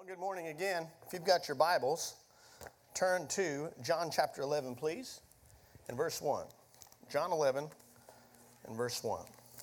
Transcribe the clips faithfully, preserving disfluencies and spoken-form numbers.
Well, good morning again. If you've got your Bibles, turn to John chapter eleven, please, and verse one. John eleven and verse one.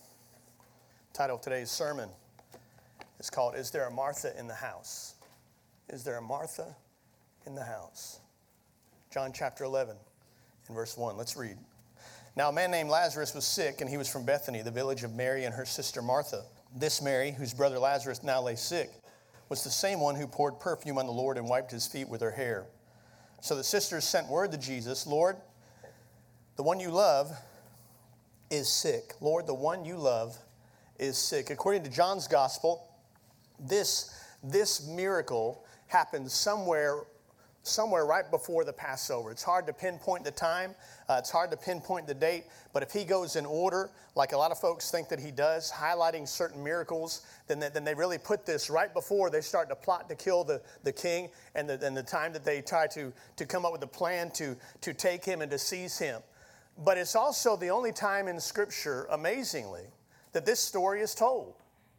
The title of today's sermon is called, Is There a Martha in the House? Is there a Martha in the house? John chapter eleven and verse one. Let's read. Now a man named Lazarus was sick, and he was from Bethany, the village of Mary and her sister Martha. This Mary, whose brother Lazarus now lay sick, was the same one who poured perfume on the Lord and wiped his feet with her hair. So the sisters sent word to Jesus, Lord, the one you love is sick. Lord, the one you love is sick. According to John's gospel, this, this miracle happened somewhere somewhere right before the Passover. It's hard to pinpoint the time. Uh, it's hard to pinpoint the date. But if he goes in order, like a lot of folks think that he does, highlighting certain miracles, then they, then they really put this right before they start to plot to kill the, the king and the, and the time that they try to, to come up with a plan to, to take him and to seize him. But it's also the only time in Scripture, amazingly, that this story is told.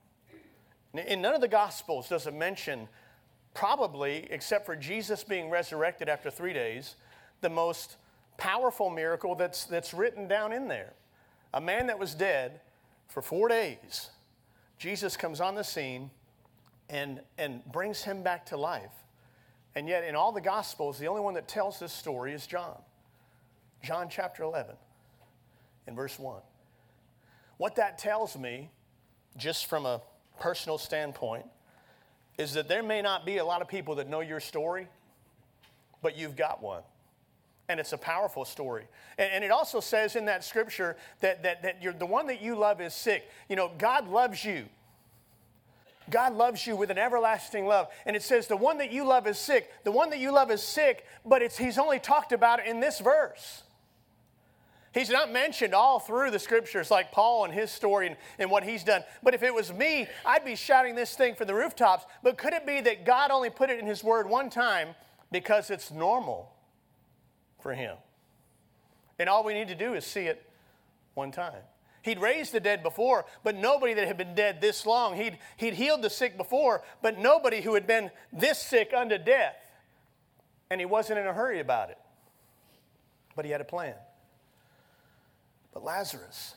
In none of the Gospels does it mention, probably, except for Jesus being resurrected after three days, the most powerful miracle that's, that's written down in there. A man that was dead for four days, Jesus comes on the scene and, and brings him back to life. And yet in all the Gospels, the only one that tells this story is John. John chapter eleven and verse one. What that tells me, just from a personal standpoint, is that there may not be a lot of people that know your story, but you've got one. And it's a powerful story. And, and it also says in that scripture that, that, that you're, the one that you love is sick. You know, God loves you. God loves you with an everlasting love. And it says the one that you love is sick. The one that you love is sick, but it's, he's only talked about it in this verse. He's not mentioned all through the scriptures like Paul and his story and, and what he's done. But if it was me, I'd be shouting this thing from the rooftops. But could it be that God only put it in his word one time because it's normal for him? And all we need to do is see it one time. He'd raised the dead before, but nobody that had been dead this long. He'd, he'd healed the sick before, but nobody who had been this sick unto death. And he wasn't in a hurry about it. But he had a plan. But Lazarus,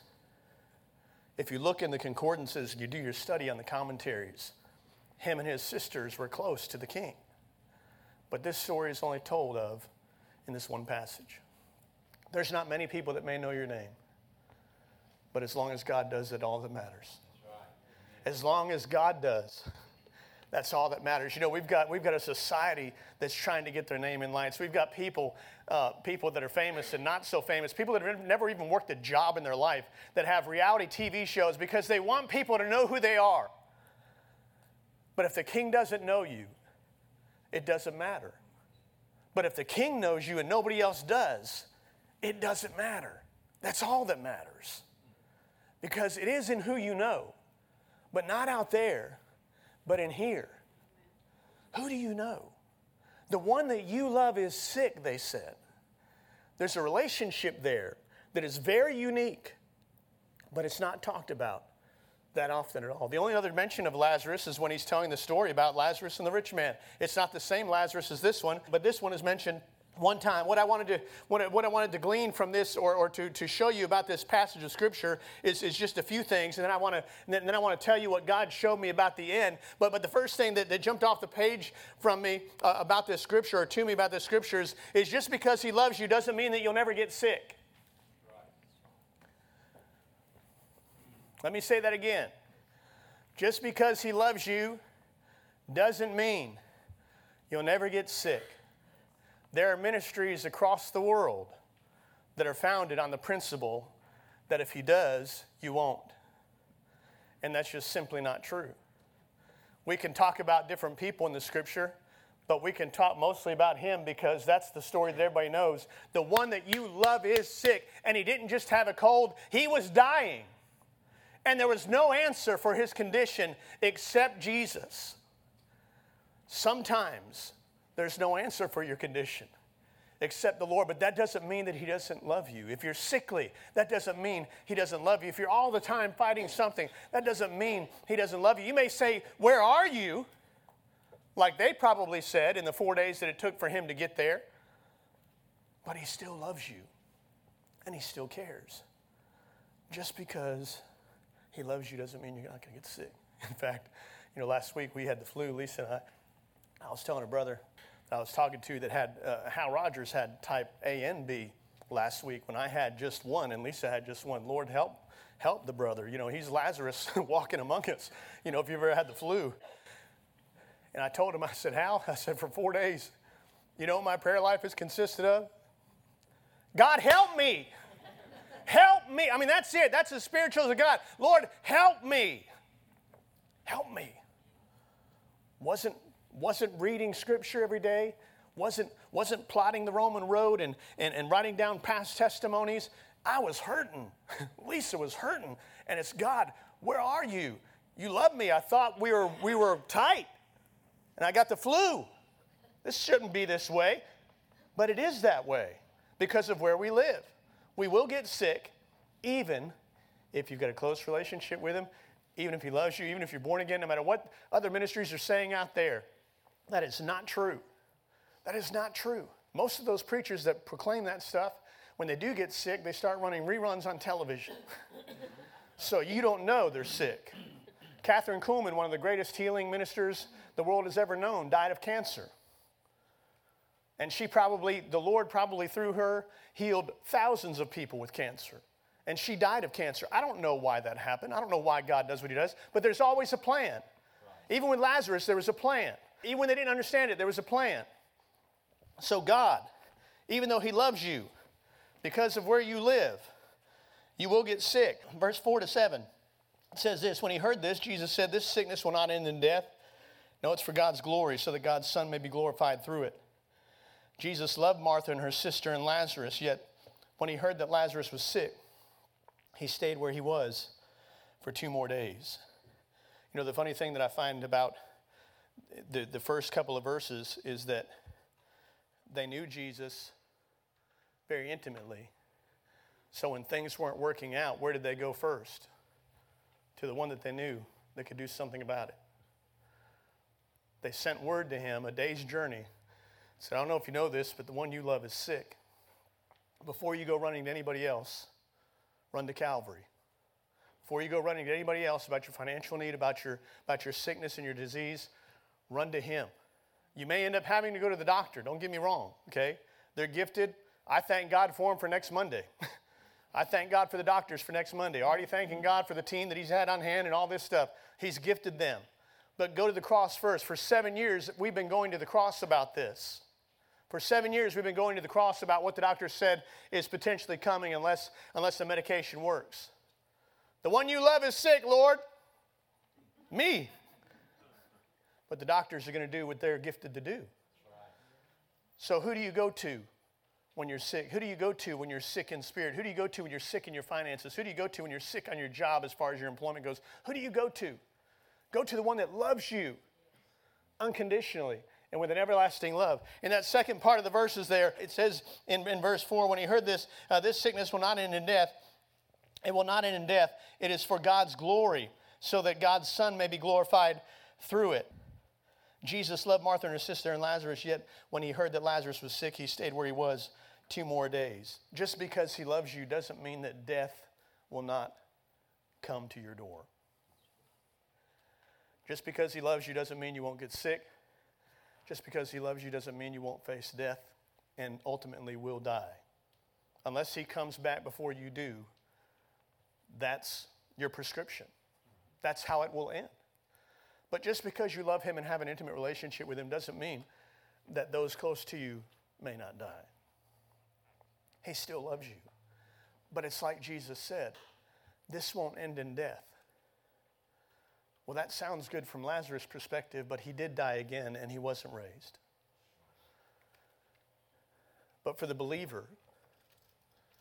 if you look in the concordances, you do your study on the commentaries, him and his sisters were close to the king. But this story is only told of in this one passage. There's not many people that may know your name. But as long as God does it, all that matters. As long as God does, that's all that matters. You know, we've got we've got a society that's trying to get their name in lights. We've got people, uh, people that are famous and not so famous, people that have never even worked a job in their life, that have reality T V shows because they want people to know who they are. But if the king doesn't know you, it doesn't matter. But if the king knows you and nobody else does, it doesn't matter. That's all that matters. Because it is in who you know, but not out there, but in here. Who do you know? The one that you love is sick, they said. There's a relationship there that is very unique, but it's not talked about that often at all. The only other mention of Lazarus is when he's telling the story about Lazarus and the rich man. It's not the same Lazarus as this one, but this one is mentioned one time. What I wanted to what I, what I wanted to glean from this, or, or to, to show you about this passage of Scripture, is, is just a few things, and then I want to then, then I want to tell you what God showed me about the end. But but the first thing that, that jumped off the page from me uh, about this Scripture, or to me about this Scriptures, is just because He loves you doesn't mean that you'll never get sick. Let me say that again. Just because He loves you doesn't mean you'll never get sick. There are ministries across the world that are founded on the principle that if He does, you won't. And that's just simply not true. We can talk about different people in the Scripture, but we can talk mostly about Him because that's the story that everybody knows. The one that you love is sick, and He didn't just have a cold, He was dying. And there was no answer for His condition except Jesus. Sometimes there's no answer for your condition except the Lord, but that doesn't mean that He doesn't love you. If you're sickly, that doesn't mean He doesn't love you. If you're all the time fighting something, that doesn't mean He doesn't love you. You may say, where are you? like they probably said in the four days that it took for him to get there. But he still loves you, and he still cares. Just because he loves you doesn't mean you're not going to get sick. In fact, you know, last week we had the flu. Lisa and I, I was telling a brother I was talking to that had, uh, Hal Rogers had type A and B last week when I had just one, and Lisa had just one. Lord, help, help the brother. You know, he's Lazarus walking among us, you know, if you've ever had the flu. And I told him, I said, Hal, I said, for four days, you know what my prayer life has consisted of? God, help me. Help me. I mean, that's it. That's the spirituals of God. Lord, help me. Help me. Wasn't, wasn't reading scripture every day. Wasn't, wasn't plotting the Roman road and, and, and writing down past testimonies. I was hurting. Lisa was hurting. And it's, God, where are you? You love me. I thought we were, we were tight. And I got the flu. This shouldn't be this way. But it is that way. Because of where we live. We will get sick, even if you've got a close relationship with him, even if he loves you, even if you're born again, no matter what other ministries are saying out there. That is not true. That is not true. Most of those preachers that proclaim that stuff, when they do get sick, they start running reruns on television. So you don't know they're sick. Catherine Kuhlman, one of the greatest healing ministers the world has ever known, died of cancer. And she probably, the Lord probably through her, healed thousands of people with cancer. And she died of cancer. I don't know why that happened. I don't know why God does what he does. But there's always a plan. Right. Even with Lazarus, there was a plan. Even when they didn't understand it, there was a plan. So God, even though he loves you, because of where you live, you will get sick. Verse four to seven, it says this, when he heard this, Jesus said, this sickness will not end in death. No, it's for God's glory, so that God's Son may be glorified through it. Jesus loved Martha and her sister and Lazarus, yet when he heard that Lazarus was sick, he stayed where he was for two more days. You know, the funny thing that I find about the, the first couple of verses is that they knew Jesus very intimately. So when things weren't working out, where did they go first? To the one that they knew that could do something about it. They sent word to him, a day's journey. Said, I don't know if you know this, but the one you love is sick. Before you go running to anybody else, run to Calvary. Before you go running to anybody else about your financial need, about your, about your sickness and your disease, run to him. You may end up having to go to the doctor. Don't get me wrong, okay? They're gifted. I thank God for them for next Monday. I thank God for the doctors for next Monday. Already thanking God for the team that he's had on hand and all this stuff. He's gifted them. But go to the cross first. For seven years, we've been going to the cross about this. For seven years, we've been going to the cross about what the doctor said is potentially coming unless, unless the medication works. The one you love is sick, Lord. Me. But the doctors are going to do what they're gifted to do. So who do you go to when you're sick? Who do you go to when you're sick in spirit? Who do you go to when you're sick in your finances? Who do you go to when you're sick on your job as far as your employment goes? Who do you go to? Go to the one that loves you unconditionally and with an everlasting love. In that second part of the verses there, it says in, in verse four, when he heard this, uh, this sickness will not end in death. It will not end in death. It is for God's glory, so that God's Son may be glorified through it. Jesus loved Martha and her sister and Lazarus, yet when he heard that Lazarus was sick, he stayed where he was two more days. Just because he loves you doesn't mean that death will not come to your door. Just because he loves you doesn't mean you won't get sick. Just because he loves you doesn't mean you won't face death and ultimately will die. Unless he comes back before you do, that's your prescription. That's how it will end. But just because you love him and have an intimate relationship with him doesn't mean that those close to you may not die. He still loves you. But it's like Jesus said, this won't end in death. Well, that sounds good from Lazarus' perspective, but he did die again and he wasn't raised. But for the believer,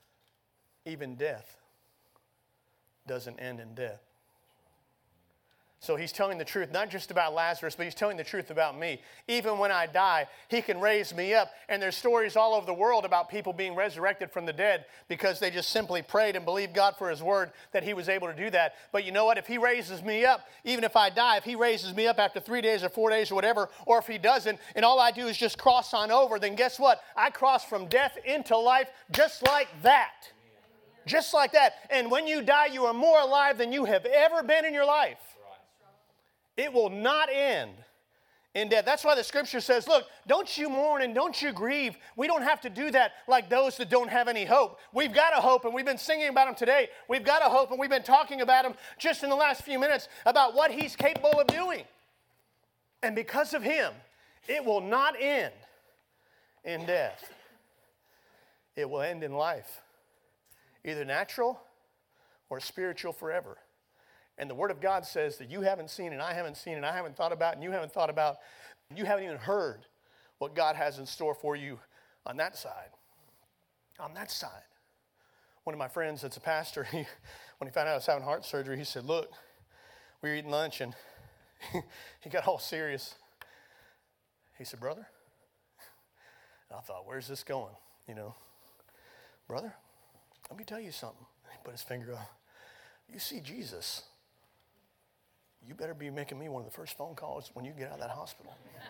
even death doesn't end in death. So he's telling the truth, not just about Lazarus, but he's telling the truth about me. Even when I die, he can raise me up. And there's stories all over the world about people being resurrected from the dead because they just simply prayed and believed God for his word that he was able to do that. But you know what? If he raises me up, even if I die, if he raises me up after three days or four days or whatever, or if he doesn't, and all I do is just cross on over, then guess what? I cross from death into life just like that. Just like that. And when you die, you are more alive than you have ever been in your life. It will not end in death. That's why the scripture says, look, don't you mourn and don't you grieve. We don't have to do that like those that don't have any hope. We've got a hope, and we've been singing about him today. We've got a hope, and we've been talking about him just in the last few minutes about what he's capable of doing. And because of him, it will not end in death. It will end in life, either natural or spiritual forever. And the Word of God says that you haven't seen and I haven't seen and I haven't thought about and you haven't thought about, you haven't even heard what God has in store for you on that side. On that side. One of my friends that's a pastor, he, when he found out I was having heart surgery, he said, look, we were eating lunch and he got all serious. He said, brother, and I thought, where's this going? You know, brother, let me tell you something. He put his finger up. You see Jesus, you better be making me one of the first phone calls when you get out of that hospital.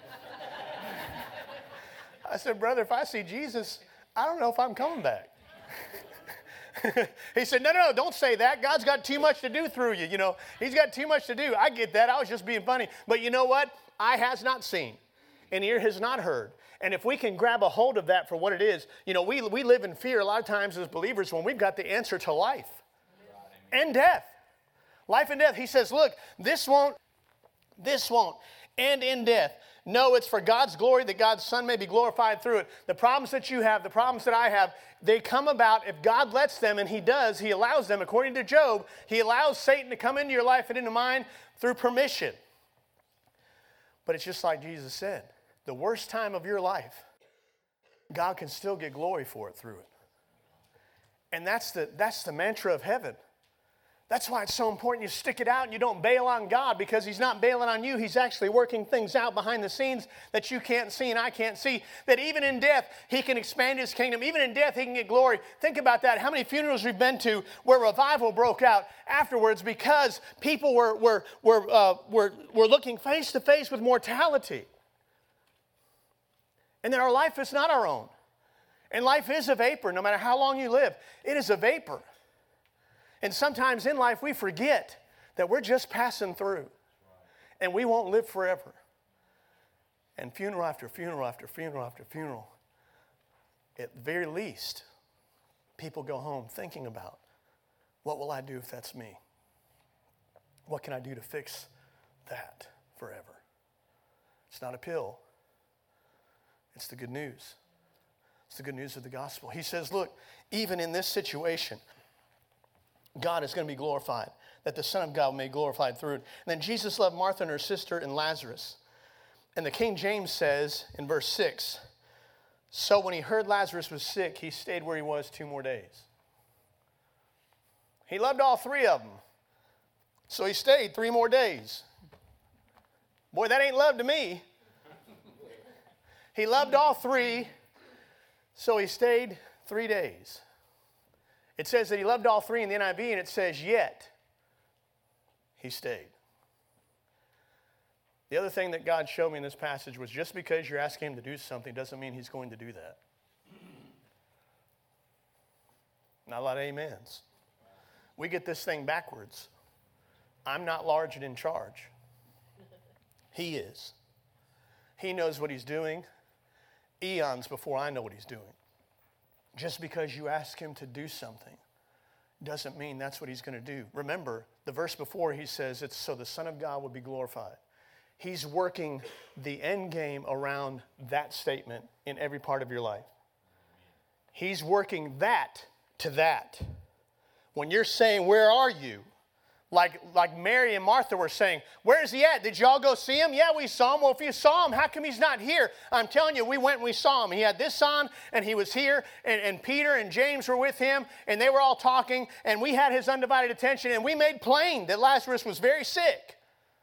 I said, brother, if I see Jesus, I don't know if I'm coming back. He said, no, no, no, don't say that. God's got too much to do through you. You know, he's got too much to do. I get that. I was just being funny. But you know what? Eye has not seen, and ear has not heard. And if we can grab a hold of that for what it is, you know, we, we live in fear a lot of times as believers when we've got the answer to life and death. Life and death. He says, look, this won't, this won't end in death. No, it's for God's glory that God's Son may be glorified through it. The problems that you have, the problems that I have, they come about if God lets them, and he does. He allows them, according to Job. He allows Satan to come into your life and into mine through permission. But it's just like Jesus said, the worst time of your life, God can still get glory for it through it. And that's the, that's the mantra of heaven. That's why it's so important you stick it out and you don't bail on God, because he's not bailing on you. He's actually working things out behind the scenes that you can't see and I can't see. That even in death, he can expand his kingdom. Even in death, he can get glory. Think about that. How many funerals we've been to where revival broke out afterwards because people were, were, were, uh, were, were looking face to face with mortality. And that our life is not our own. And life is a vapor, no matter how long you live. It is a vapor. And sometimes in life we forget that we're just passing through. And we won't live forever. And funeral after funeral after funeral after funeral, at the very least, people go home thinking about, what will I do if that's me? What can I do to fix that forever? It's not a pill. It's the good news. It's the good news of the gospel. He says, look, even in this situation, God is going to be glorified, that the Son of God may be glorified through it. And then Jesus loved Martha and her sister and Lazarus. And the King James says in verse six, so when he heard Lazarus was sick, he stayed where he was two more days. He loved all three of them. So he stayed three more days. Boy, that ain't love to me. He loved all three, so he stayed three days. It says that he loved all three in the N I V, and it says, yet he stayed. The other thing that God showed me in this passage was just because you're asking him to do something doesn't mean he's going to do that. Not a lot of amens. We get this thing backwards. I'm not large and in charge. He is. He knows what he's doing eons before I know what he's doing. Just because you ask him to do something doesn't mean that's what he's going to do. Remember, the verse before he says it's so the Son of God would be glorified. He's working the end game around that statement in every part of your life. He's working that to that. When you're saying, where are you? Like, like Mary and Martha were saying, where is he at? Did y'all go see him? Yeah, we saw him. Well, if you saw him, how come he's not here? I'm telling you, we went and we saw him. He had this on, and he was here, and, and Peter and James were with him, and they were all talking, and we had his undivided attention, and we made plain that Lazarus was very sick.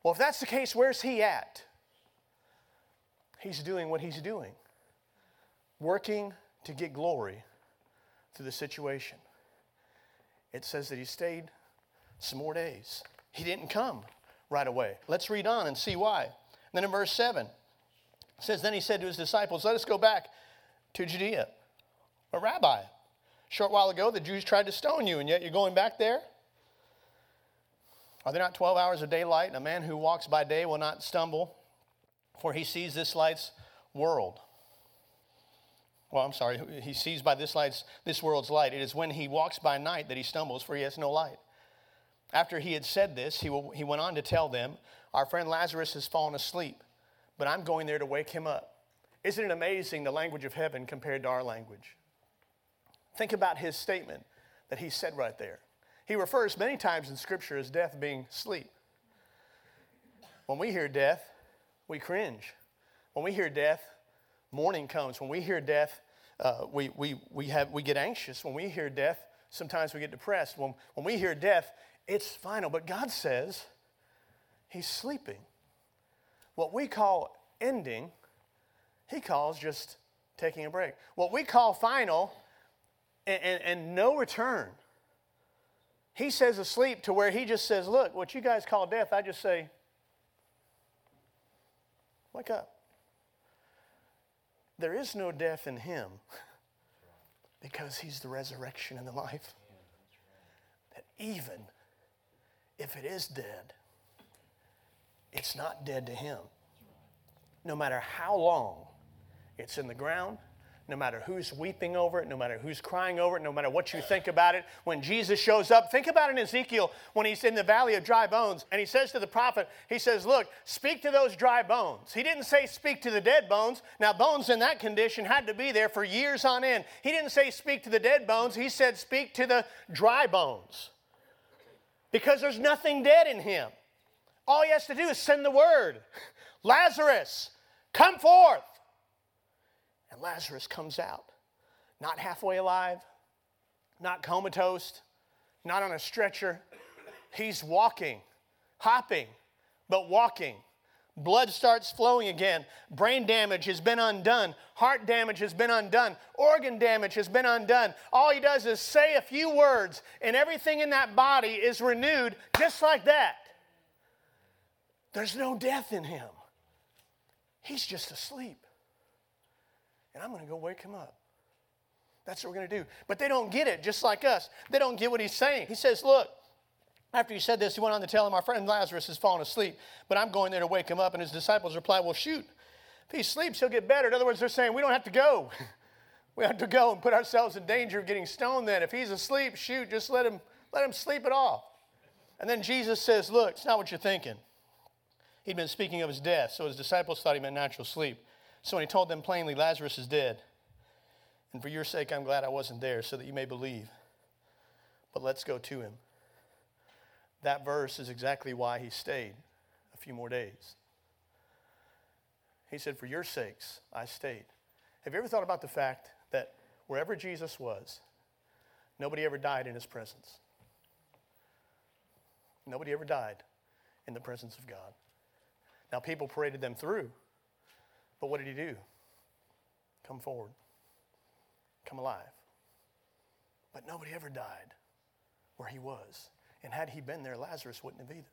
Well, if that's the case, where's he at? He's doing what he's doing. Working to get glory through the situation. It says that he stayed some more days. He didn't come right away. Let's read on and see why. And then in verse seven, it says, then he said to his disciples, let us go back to Judea. But Rabbi, a short while ago the Jews tried to stone you, and yet you're going back there? Are there not twelve hours of daylight? And a man who walks by day will not stumble, for he sees this light's world. Well, I'm sorry, he sees by this light's, this world's light. It is when he walks by night that he stumbles, for he has no light. After he had said this, he, will, he went on to tell them, our friend Lazarus has fallen asleep, but I'm going there to wake him up. Isn't it amazing, the language of heaven compared to our language? Think about his statement that he said right there. He refers many times in Scripture as death being sleep. When we hear death, we cringe. When we hear death, morning comes. When we hear death, uh, we, we, we, have, we get anxious. When we hear death, sometimes we get depressed. When, when we hear death, it's final. But God says he's sleeping. What we call ending, he calls just taking a break. What we call final and, and, and no return, he says asleep, to where he just says, look, what you guys call death, I just say, wake up. There is no death in him because he's the resurrection and the life. That even if it is dead, it's not dead to him. No matter how long it's in the ground, no matter who's weeping over it, no matter who's crying over it, no matter what you think about it, when Jesus shows up, think about it in Ezekiel when he's in the valley of dry bones, and he says to the prophet, he says, look, speak to those dry bones. He didn't say speak to the dead bones. Now, bones in that condition had to be there for years on end. He didn't say speak to the dead bones. He said speak to the dry bones, because there's nothing dead in him. All he has to do is send the word. Lazarus, come forth. And Lazarus comes out, not halfway alive, not comatose, not on a stretcher. He's walking, hopping, but walking. Blood starts flowing again. Brain damage has been undone. Heart damage has been undone. Organ damage has been undone. All he does is say a few words, and everything in that body is renewed just like that. There's no death in him. He's just asleep. And I'm going to go wake him up. That's what we're going to do. But they don't get it, just like us. They don't get what he's saying. He says, look, after he said this, he went on to tell him, our friend Lazarus has fallen asleep, but I'm going there to wake him up. And his disciples replied, well, shoot. If he sleeps, he'll get better. In other words, they're saying, we don't have to go. We have to go and put ourselves in danger of getting stoned then. If he's asleep, shoot, just let him, let him sleep it off. And then Jesus says, look, it's not what you're thinking. He'd been speaking of his death, so his disciples thought he meant natural sleep. So when he told them plainly, Lazarus is dead. And for your sake, I'm glad I wasn't there so that you may believe. But let's go to him. That verse is exactly why he stayed a few more days. He said, for your sakes, I stayed. Have you ever thought about the fact that wherever Jesus was, nobody ever died in his presence? Nobody ever died in the presence of God. Now, people paraded them through. But what did he do? Come forward. Come alive. But nobody ever died where he was. And had he been there, Lazarus wouldn't have either.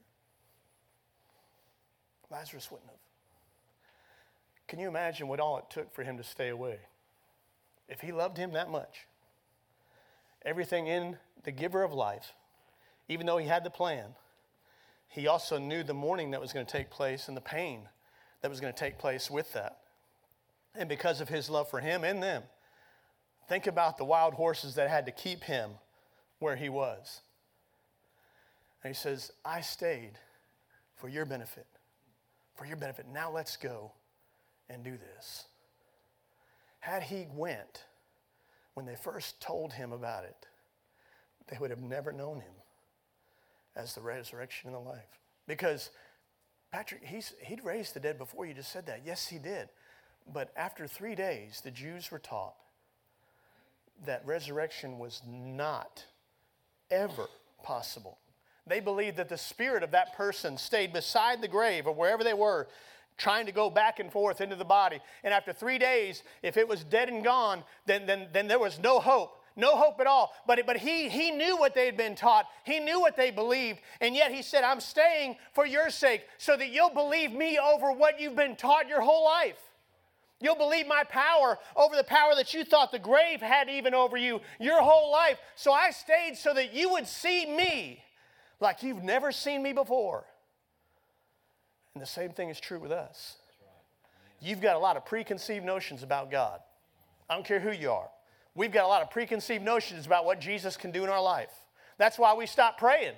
Lazarus wouldn't have. Can you imagine what all it took for him to stay away? If he loved him that much, everything in the giver of life, even though he had the plan, he also knew the mourning that was going to take place and the pain that was going to take place with that. And because of his love for him and them, think about the wild horses that had to keep him where he was. And he says, I stayed for your benefit, for your benefit. Now let's go and do this. Had he went when they first told him about it, they would have never known him as the resurrection and the life. Because Patrick, he's, he'd raised the dead before. You just said that. Yes, he did. But after three days, the Jews were taught that resurrection was not ever possible. They believed that the spirit of that person stayed beside the grave or wherever they were, trying to go back and forth into the body. And after three days, if it was dead and gone, then, then, then there was no hope. No hope at all. But, but he, he knew what they had been taught. He knew what they believed. And yet he said, I'm staying for your sake so that you'll believe me over what you've been taught your whole life. You'll believe my power over the power that you thought the grave had even over you your whole life. So I stayed so that you would see me like you've never seen me before. And the same thing is true with us. You've got a lot of preconceived notions about God. I don't care who you are. We've got a lot of preconceived notions about what Jesus can do in our life. That's why we stop praying.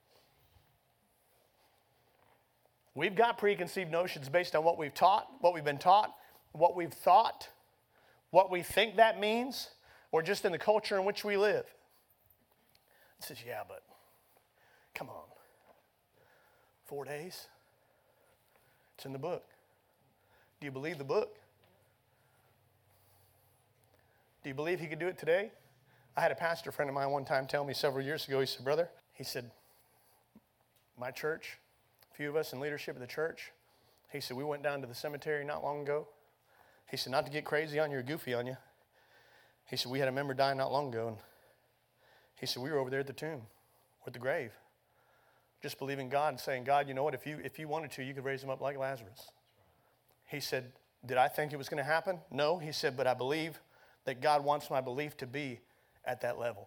We've got preconceived notions based on what we've taught, what we've been taught, what we've thought, what we think that means, or just in the culture in which we live. It says, yeah, but come on. Four days? It's in the book. Do you believe the book? Do you believe he could do it today? I had a pastor friend of mine one time tell me several years ago, he said, brother, he said, my church, a few of us in leadership of the church, he said, we went down to the cemetery not long ago. He said, not to get crazy on you or goofy on you. He said, we had a member die not long ago. And he said, we were over there at the tomb, or at the grave, just believing God and saying, God, you know what, if you, if you wanted to, you could raise him up like Lazarus. He said, did I think it was going to happen? No. He said, but I believe that God wants my belief to be at that level.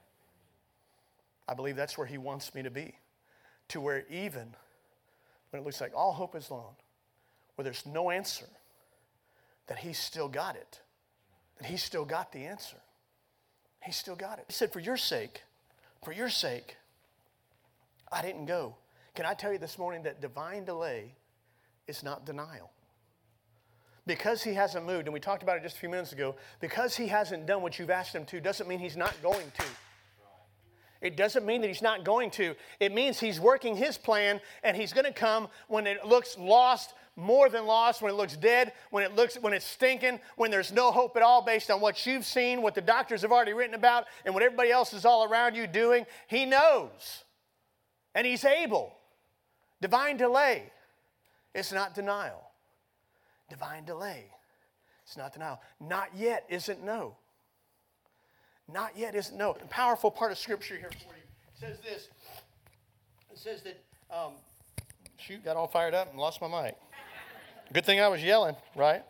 I believe that's where he wants me to be. To where even when it looks like all hope is lost, where there's no answer, that he's still got it. That he's still got the answer. He's still got it. He said, for your sake, for your sake, I didn't go. Can I tell you this morning that divine delay is not denial? Because he hasn't moved, and we talked about it just a few minutes ago, because he hasn't done what you've asked him to doesn't mean he's not going to. It doesn't mean that he's not going to. It means he's working his plan, and he's going to come when it looks lost, more than lost, when it looks dead, when it looks when it's stinking, when there's no hope at all based on what you've seen, what the doctors have already written about, and what everybody else is all around you doing. He knows, and he's able. Divine delay, it's not denial. Divine delay, it's not denial. Not yet isn't no. Not yet isn't no. A powerful part of Scripture here for you. It says this. It says that, um, shoot, got all fired up and lost my mic. Good thing I was yelling, right?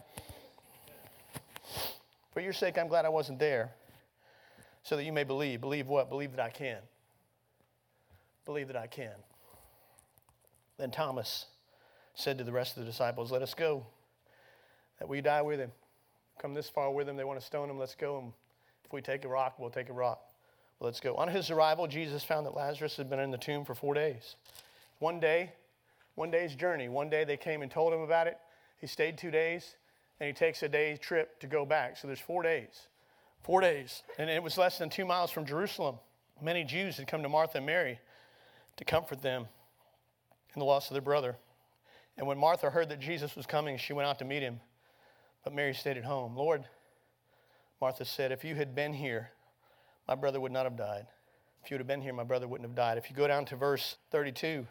For your sake, I'm glad I wasn't there, so that you may believe. Believe what? Believe that I can. Believe that I can. Then Thomas said to the rest of the disciples, let us go, that we die with him. Come this far with him, they want to stone him, let's go. And if we take a rock, we'll take a rock. Well, let's go. On his arrival, Jesus found that Lazarus had been in the tomb for four days. One day, one day's journey. One day they came and told him about it. He stayed two days, and he takes a day trip to go back. So there's four days. Four days. And it was less than two miles from Jerusalem. Many Jews had come to Martha and Mary to comfort them in the loss of their brother. And when Martha heard that Jesus was coming, she went out to meet him. But Mary stayed at home. Lord, Martha said, if you had been here, my brother would not have died. If you would have been here, my brother wouldn't have died. If you go down to verse thirty-two,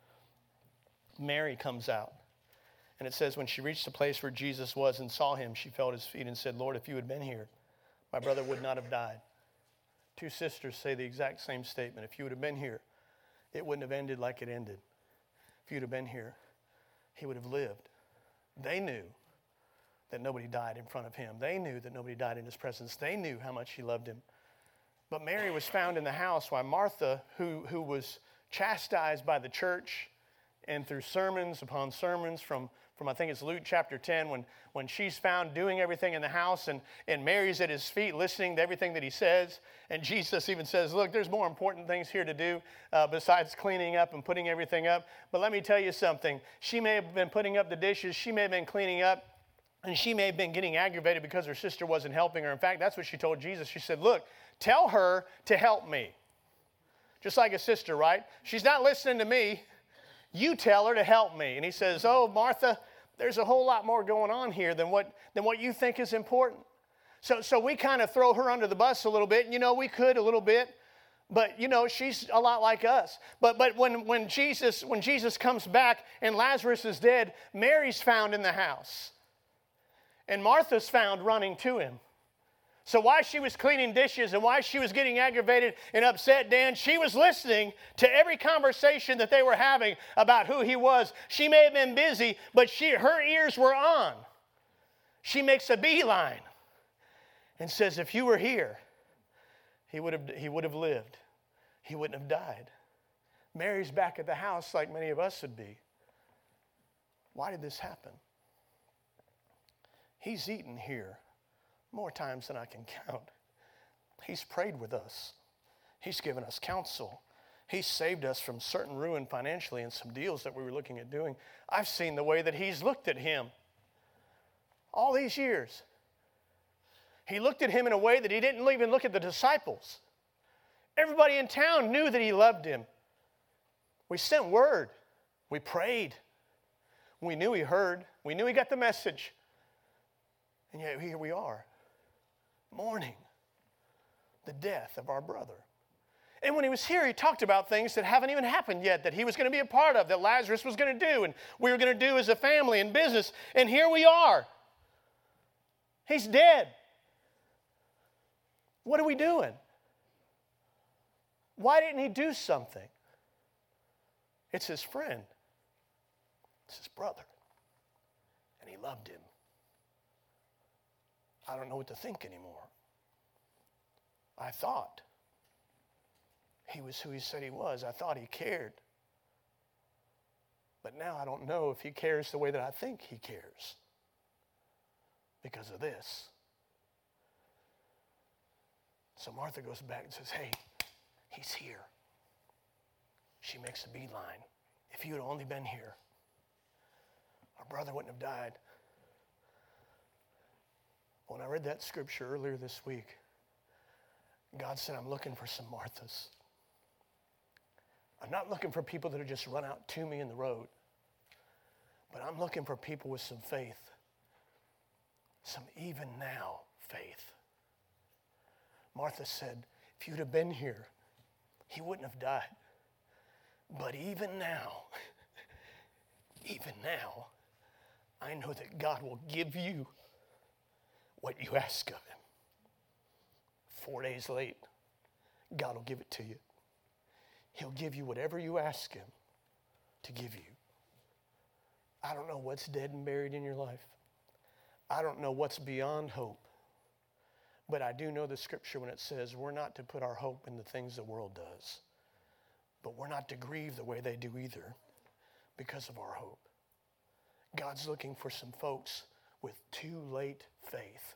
Mary comes out. And it says, when she reached the place where Jesus was and saw him, she fell at his feet and said, Lord, if you had been here, my brother would not have died. Two sisters say the exact same statement. If you would have been here, it wouldn't have ended like it ended. If you'd have been here, he would have lived. They knew that nobody died in front of him. They knew that nobody died in his presence. They knew how much he loved him. But Mary was found in the house while Martha, who, who was chastised by the church and through sermons upon sermons from, from I think it's Luke chapter ten, when, when she's found doing everything in the house, and, and Mary's at his feet listening to everything that he says. And Jesus even says, look, there's more important things here to do uh, besides cleaning up and putting everything up. But let me tell you something. She may have been putting up the dishes. She may have been cleaning up. And she may have been getting aggravated because her sister wasn't helping her. In fact, that's what she told Jesus. She said, look, tell her to help me. Just like a sister, right? She's not listening to me. You tell her to help me. And he says, oh, Martha, there's a whole lot more going on here than what, than what you think is important. So, so we kind of throw her under the bus a little bit. And, you know, we could a little bit. But, you know, she's a lot like us. But but when, when Jesus when Jesus comes back and Lazarus is dead, Mary's found in the house. And Martha's found running to him. So while she was cleaning dishes and while she was getting aggravated and upset, Dan, she was listening to every conversation that they were having about who he was. She may have been busy, but she her ears were on. She makes a beeline and says, if you were here, he would have, he would have lived. He wouldn't have died. Mary's back at the house like many of us would be. Why did this happen? He's eaten here more times than I can count. He's prayed with us. He's given us counsel. He's saved us from certain ruin financially and some deals that we were looking at doing. I've seen the way that he's looked at him all these years. He looked at him in a way that he didn't even look at the disciples. Everybody in town knew that he loved him. We sent word. We prayed. We knew he heard. We knew he got the message. And yet here we are, mourning the death of our brother. And when he was here, he talked about things that haven't even happened yet, that he was going to be a part of, that Lazarus was going to do, and we were going to do as a family and business. And here we are. He's dead. What are we doing? Why didn't he do something? It's his friend. It's his brother. And he loved him. I don't know what to think anymore. I thought he was who he said he was. I thought he cared. But now I don't know if he cares the way that I think he cares because of this. So Martha goes back and says, hey, he's here. She makes a beeline. If you had only been here, our brother wouldn't have died. When I read that scripture earlier this week, God said, I'm looking for some Marthas. I'm not looking for people that are just run out to me in the road, but I'm looking for people with some faith, some even now faith. Martha said, if you'd have been here, he wouldn't have died. But even now, even now, I know that God will give you what you ask of him. Four days late, God will give it to you. He'll give you whatever you ask him to give you. I don't know what's dead and buried in your life. I don't know what's beyond hope. But I do know the scripture when it says we're not to put our hope in the things the world does. But we're not to grieve the way they do either because of our hope. God's looking for some folks with too late faith.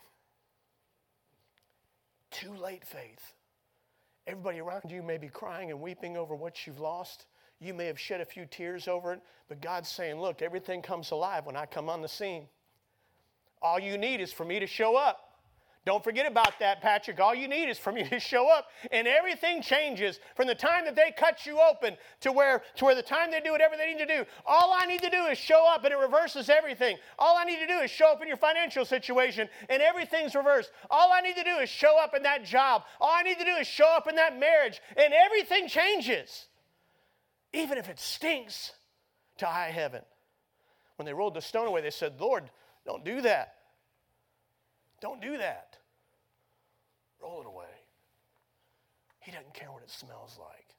Too late faith. Everybody around you may be crying and weeping over what you've lost. You may have shed a few tears over it, but God's saying, look, everything comes alive when I come on the scene. All you need is for me to show up. Don't forget about that, Patrick. All you need is for me to show up, and everything changes from the time that they cut you open to where, to where the time they do whatever they need to do. All I need to do is show up, and it reverses everything. All I need to do is show up in your financial situation, and everything's reversed. All I need to do is show up in that job. All I need to do is show up in that marriage, and everything changes, even if it stinks to high heaven. When they rolled the stone away, they said, Lord, don't do that. Don't do that. Roll it away. He doesn't care what it smells like.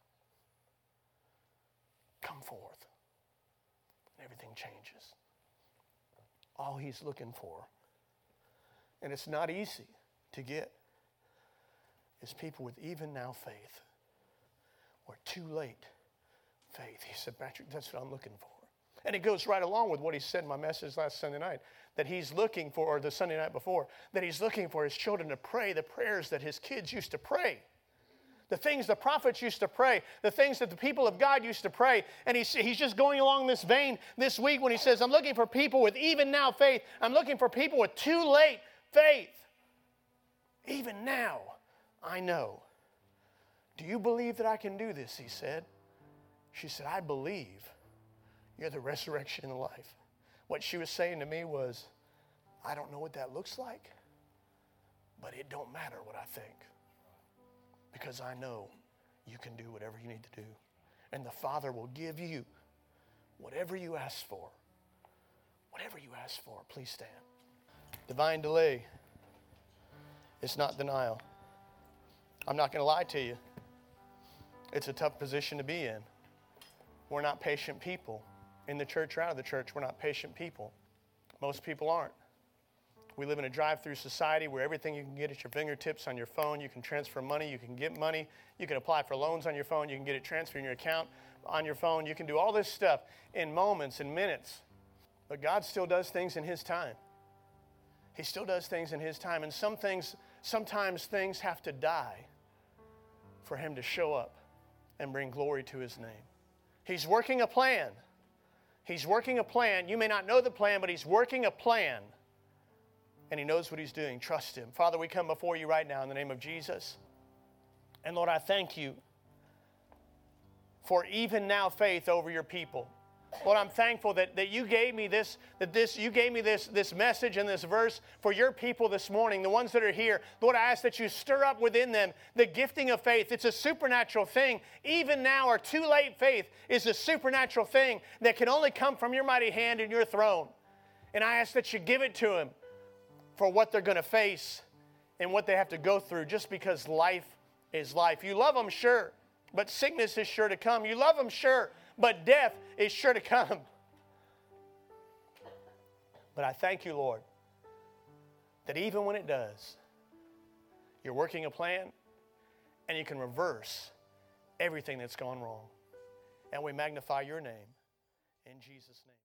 Come forth. And everything changes. All he's looking for, and it's not easy to get, is people with even now faith or too late faith. He said, Patrick, that's what I'm looking for. And it goes right along with what he said in my message last Sunday night, that he's looking for, or the Sunday night before, that he's looking for his children to pray the prayers that his kids used to pray. The things the prophets used to pray, the things that the people of God used to pray. And he's, he's just going along this vein this week when he says, I'm looking for people with even now faith. I'm looking for people with too late faith. Even now, I know. Do you believe that I can do this? He said. She said, I believe. You're the resurrection and the life. What she was saying to me was, I don't know what that looks like, but it don't matter what I think. because I know you can do whatever you need to do. And the Father will give you whatever you ask for. Whatever you ask for. Please stand. Divine delay is not denial. I'm not going to lie to you. It's a tough position to be in. We're not patient people. In the church or out of the church, we're not patient people. Most people aren't. We live in a drive-through society where everything you can get at your fingertips on your phone. You can transfer money. You can get money. You can apply for loans on your phone. You can get it transferred in your account on your phone. You can do all this stuff in moments and minutes. But God still does things in His time. He still does things in His time. And some things, sometimes things have to die for Him to show up and bring glory to His name. He's working a plan. He's working a plan. You may not know the plan, but He's working a plan. And He knows what He's doing. Trust Him. Father, we come before You right now in the name of Jesus. And Lord, I thank You for even now faith over Your people. Lord, I'm thankful that, that you gave me this, that this, you gave me this, this message and this verse for Your people this morning, the ones that are here. Lord, I ask that You stir up within them the gifting of faith. It's a supernatural thing. Even now, our too late faith is a supernatural thing that can only come from Your mighty hand and Your throne. And I ask that You give it to them for what they're going to face and what they have to go through, just because life is life. You love them, sure, but sickness is sure to come. You love them, sure, but death is sure to come. But I thank You, Lord, that even when it does, You're working a plan and You can reverse everything that's gone wrong. And we magnify Your name in Jesus' name.